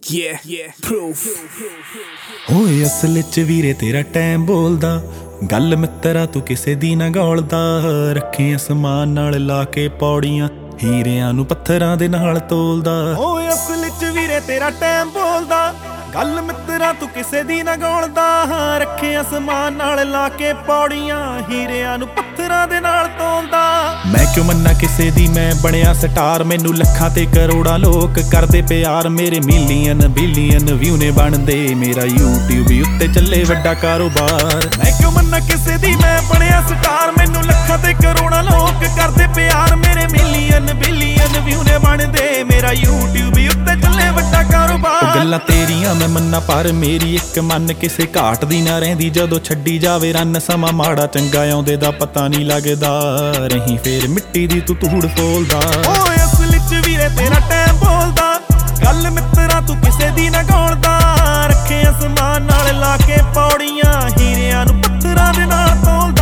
proof ਓਏ ਅਸਲ ਚ ਵੀਰੇ ਤੇਰਾ ਟਾਈਮ ਬੋਲਦਾ, ਗੱਲ ਮਿੱਤਰਾ ਤੂੰ ਕਿਸੇ ਦੀ ਨਾ ਗੌਲਦਾ। ਰੱਖੇ ਅਸਮਾਨ ਨਾਲ ਲਾ ਕੇ ਪੌੜੀਆਂ, ਹੀਰਿਆਂ ਨੂੰ ਪੱਥਰਾਂ ਦੇ ਨਾਲ ਤੋਲਦਾ। ਓਏ ਅਸਲ ਚ ਵੀਰੇ ਤੇਰਾ ਟਾਈਮ ਬੋਲਦਾ, ਗੱਲ ਮਿੱਤਰਾ ਤੂੰ ਕਿਸੇ ਦੀ ਨਾ ਗੌਲਦਾ। ਰੱਖੇ ਅਸਮਾਨ ਨਾਲ ਲਾ ਕੇ ਪੌੜੀਆਂ, ਹੀਰਿਆਂ ਨੂੰ ਪੱਥਰਾਂ ਦੇ ਨਾਲ ਤੋਲਦਾ। ਮੈਂ ਕਿਉਂ ਮੰਨਾਂ ਕਿਸੇ ਦੀ, ਮੈਂ ਬਣਿਆ ਸਟਾਰ। ਮੈਨੂੰ ਲੱਖਾਂ ਤੇ ਕਰੋੜਾਂ ਲੋਕ ਕਰਦੇ ਪਿਆਰ। ਮੇਰੇ ਮਿਲੀਅਨ ਬਿਲੀਅਨ ਵਿਊ ਨੇ ਬਣਦੇ, ਮੇਰਾ YouTube ਉੱਤੇ ਚੱਲੇ ਵੱਡਾ ਕਾਰੋਬਾਰ। ਮੈਂ ਕਿਉਂ ਮੰਨਾਂ ਕਿਸੇ ਦੀ, ਮੈਂ ਬਣਿਆ ਸਟਾਰ। ਮੈਨੂੰ ਲੱਖਾਂ ਤੇ ਕਰੋੜਾਂ ਲੋਕ ਕਰਦੇ ਪਿਆਰ। ਮੇਰੇ ਮਿਲੀਅਨ ਬਿਲੀਅਨ ਵਿਊ ਨੇ ਬਣਦੇ, ਮੇਰਾ YouTube ਉੱਤੇ ਚੱਲੇ ਵੱਡਾ ਕਾਰੋਬਾਰ। ਗੱਲਾਂ ਤੇਰੀਆਂ ਮੈਂ ਮੰਨਾਂ, ਪਰ ਮੇਰੀ ਇੱਕ ਮਨ ਕਿਸੇ ਘਾਟ ਦੀ ਨਾ ਰਹਿੰਦੀ। ਜਦੋਂ ਛੱਡੀ ਜਾਵੇ ਰੰਨ, ਸਮਾਂ ਮਾੜਾ ਚੰਗਾ ਆਉਂਦੇ ਦਾ ਪਤਾ ਨਹੀਂ ਲੱਗਦਾ। ਰਹੀ ਫੇਰ ਮਿੱਟੀ ਦੀ ਤੂੰ ਧੂੜ ਫੋਲਦਾ। ਓਏ ਅਸਲ ਚ ਵੀਰੇ ਤੇਰਾ ਟਾਈਮ ਬੋਲਦਾ, ਗੱਲ ਮਿੱਤਰਾ ਤੂੰ ਕਿਸੇ ਦੀ ਨਾ ਗੌਲਦਾ। ਰੱਖੇ ਅਸਮਾਨ ਨਾਲ ਲਾ ਕੇ ਪੌੜੀਆਂ, ਹੀਰਿਆਂ ਨੂੰ ਪੱਥਰਾਂ ਦੇ ਨਾਲ ਤੋਲਦਾ।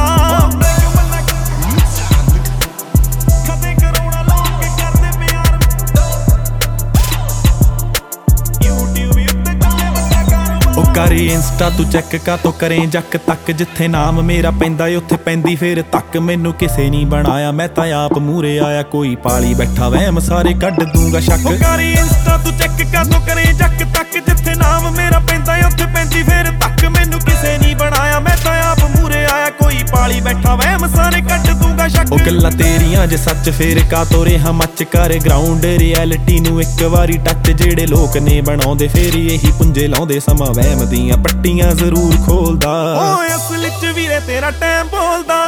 ਕਰੇ ਇੰਸਟਾ ਤੂੰ ਚੈੱਕ ਕਾਤੋਂ ਕਰੇ ਜੱਕ ਤੱਕ। ਜਿੱਥੇ ਨਾਮ ਮੇਰਾ ਪੈਂਦਾ ਉੱਥੇ ਪੈਂਦੀ ਫੇਰ ਤੱਕ। ਮੈਨੂੰ ਕਿਸੇ ਨਹੀਂ ਬਣਾਇਆ, ਮੈਂ ਤਾਂ ਆਪ ਮੂਰੇ ਆਇਆ। ਕੋਈ ਪਾਲੀ ਬੈਠਾ ਵਹਿਮ, ਸਾਰੇ ਕੱਢ ਦੂੰਗਾ ਸ਼ੱਕ। ਕਰੇ ਇੰਸਟਾ ਤੂੰ ਚੈੱਕ ਕਾਤੋਂ ਕਰੇ ਜੱਕ ਤੱਕ। ਜਿੱਥੇ ਨਾਮ ਮੇਰਾ ਪੈਂਦਾ ਉੱਥੇ ਪੈਂਦੀ ਫੇਰ ਤੱਕ। ਮੈਨੂੰ ਕਿਸੇ ਨਹੀਂ ਬਣਾਇਆ, ਮੈਂ ਤਾਂ ਆਪ ਮੂਰੇ ਆਇਆ। ਕੋਈ ਪਾਲੀ ਬੈਠਾ ਵਹਿਮ, ਸਾਰੇ ਕੱਢ ਦੂੰਗਾ ਸ਼ੱਕ। ਉਹ ਗੱਲਾਂ ਤੇਰੀਆਂ ਜੇ ਸੱਚ ਫੇਰ ਕਾਤੋਂ ਰਿਹਾ ਮੱਚ। ਕਰ ਗਰਾਊਂਡ ਰਿਐਲਿਟੀ ਨੂੰ ਇੱਕ ਵਾਰੀ ਟੱਚ। ਜਿਹੜੇ ਲੋਕ ਨੇ ਬਣਾਉਂਦੇ ਫੇਰ ਇਹੀ ਪੁੰਜੇ ਲਾਉਂਦੇ। ਸਮਾਂ ਵਹਿਮ ਦੀਆਂ ਪੱਟੀਆਂ ਜ਼ਰੂਰ ਖੋਲਦਾ। ਓਏ ਅਸਲ ਚ ਵੀਰੇ ਤੇਰਾ ਟਾਈਮ ਬੋਲਦਾ।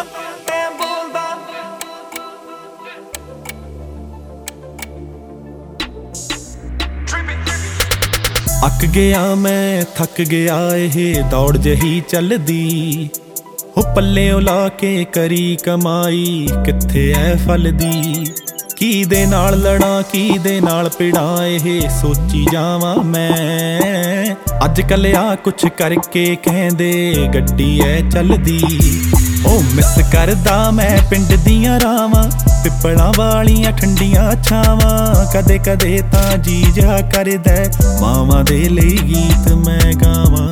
ਅੱਕ ਗਿਆ ਮੈਂ, ਥੱਕ ਗਿਆ, ਇਹ ਦੌੜ ਜਹੀ ਚੱਲਦੀ। ਉਹ ਪੱਲਿਓਂ ਲਾ ਕੇ ਕਰੀ ਕਮਾਈ, ਕਿੱਥੇ ਐ ਫਲਦੀ। ਕੀ ਦੇ ਨਾਲ ਲੜਾਂ, ਕੀ ਦੇ ਨਾਲ ਪਿੜਾਂ, ਇਹ ਸੋਚੀ ਜਾਵਾਂ ਮੈਂ। ਅੱਜ ਕੱਲ ਆ ਕੁਛ ਕਰਕੇ ਕਹਿੰਦੇ ਗੱਡੀ ਐ ਚੱਲਦੀ। ਉਹ ਮਿਸ ਕਰਦਾ ਮੈਂ ਪਿੰਡ ਦੀਆਂ ਰਾਵਾਂ, ਪਿੱਪਲਾਂ ਵਾਲੀਆਂ ਠੰਡੀਆਂ ਛਾਵਾਂ। ਕਦੇ ਕਦੇ ਤਾਂ ਜੀ ਜਾ ਕਰਦਾ, ਮਾਵਾਂ ਦੇ ਲਈ ਗੀਤ ਮੈਂ ਗਾਵਾਂ।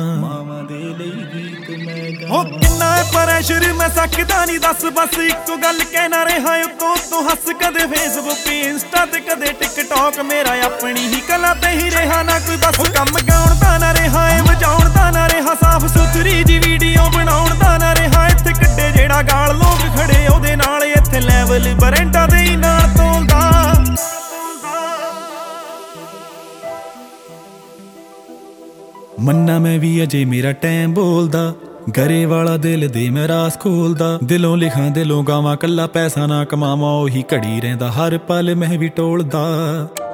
ਉਹ ਕਿੰਨਾ ਪ੍ਰੈਸ਼ਰ ਮੈਂ ਸਕਦਾ ਨਹੀਂ ਦੱਸ। ਬਸ ਇੱਕੋ ਗੱਲ ਕਹਿਣਾ ਰਿਹਾ ਉੱਤੋਂ ਹੱਸ। ਕਦੇ ਫੇਸਬੁੱਕ ਇੰਸਟਾ ਤੇ ਕਦੇ ਟਿਕਟੌਕ। ਮੇਰਾ ਆਪਣੀ ਹੀ ਕਲਾ ਤੇ ਹੀ ਰਿਹਾ ਨਾ ਕੋਈ ਬਸ। ਕੰਮ ਗਾਉਣ ਦਾ ਨਾ ਰਿਹਾ, ਏ ਵਜਾਉਣ ਦਾ ਨਾ ਰਿਹਾ। ਸਾਫ਼ ਸੁਥਰੀ ਜੀ ਵੀਡੀਓ ਬਣਾਉਣ ਦਾ ਨਾ ਰਿਹਾ। ਇੱਥੇ ਕੱਢੇ ਜਿਹੜਾ ਗਾਲ ਲੋਕ ਖੜੇ ਉਹਦੇ ਨਾਲ। ਇੱਥੇ ਲੈਵਲ ਬਰੈਂਡਾਂ ਦੇ ਹੀ ਨਾਲ ਤੋਲਦਾ। ਮੰਨਾ ਮੈਂ ਵੀ ਅਜੇ ਮੇਰਾ ਟਾਈਮ ਬੋਲਦਾ। ਗਰੇ ਵਾਲਾ ਦਿਲ ਦੇ ਮੈਂ ਰਾਸ ਖੋਲਦਾ। ਦਿਲੋਂ ਲਿਖਾਂ ਦਿਲੋਂ ਗਾਵਾਂ, ਕੱਲਾ ਪੈਸਾ ਨਾ ਕਮਾਵਾਂ। ਉਹੀ ਘੜੀ ਰਹਿੰਦਾ ਹਰ ਪਲ ਮੈਂ ਵੀ ਟੋਲਦਾ।